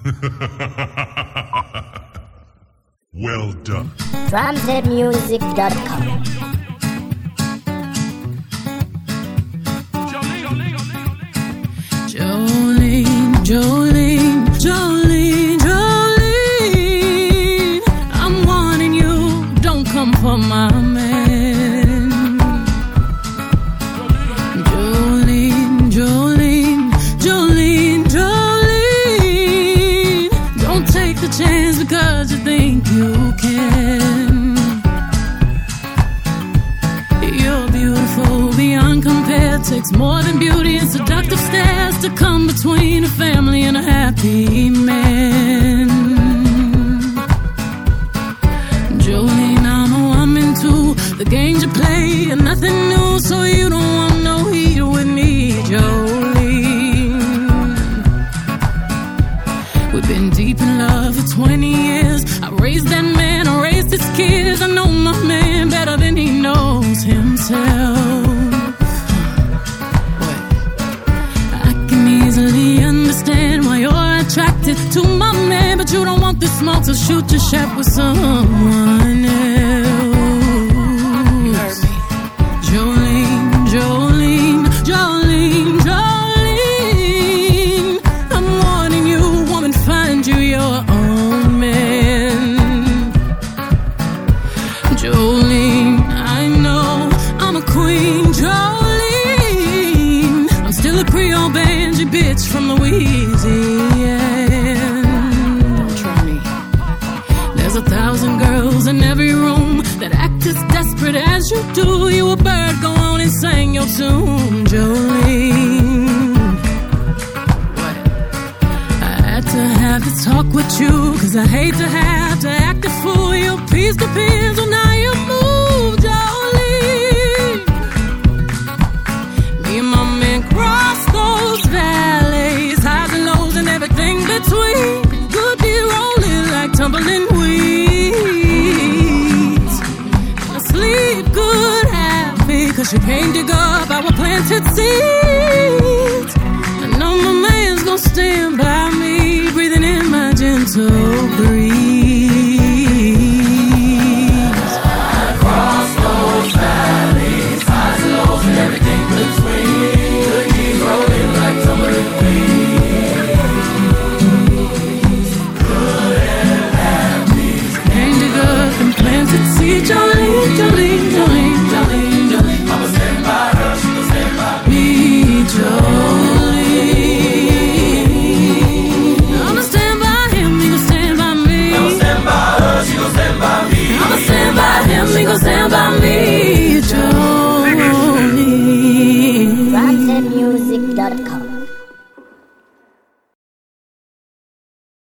Well done. DrumZmusic.com. Jolene, Jolene, Jolene, Jolene, I'm warning you, don't come for my man. Jolene, Jolene, Jolene, Jolene, don't take the chance because you think you can. You're beautiful beyond compare. Takes more than beauty and seductive stares to come between a family and a happy man. Jolene, I'm a woman too. The games you play are nothing new, so you don't want no heat with me, Jolene. We've been deep in love for 20 years. I raised that man, I raised his kids. I know my man better than he knows himself. Easily understand why you're attracted to my man, but you don't want this smoke to shoot your shot with someone else. You heard me. Jolene, Jolene, Jolene, Jolene, I'm warning you, woman, find you your own man. Jolene, I know I'm a queen, Jolene, I'm still a Creole banjo bitch from Louisiana. Don't try me. There's 1,000 girls in every room that act as desperate as you do. You a bird, go on and sing your tune, Jolene. What? I had to have to talk with you, cause I hate to have to act a fool. Your peace depends on how you move, Jolene. Me and my man cross those valleys, highs and lows and everything between. Could be rolling like tumbling weeds. I sleep good, happy, cause you can't dig up our planted seeds. I know my man's gonna stand by me, breathing in my gentle breeze. Across those valleys, highs and lows and everything between. Could be rolling like tumbling weeds. Good and happy, can't dig up and planted seeds. Jolene, Jolene, Jolene, Jolene, Jolene, I'ma stand by her, she gon' stand by me, Jolene. I'ma stand by him, he gon' stand by me. I'ma stand by her, she gon' stand by me. I'ma stand by him, he gon' stand by me, Jolene. DrumZmusic.com.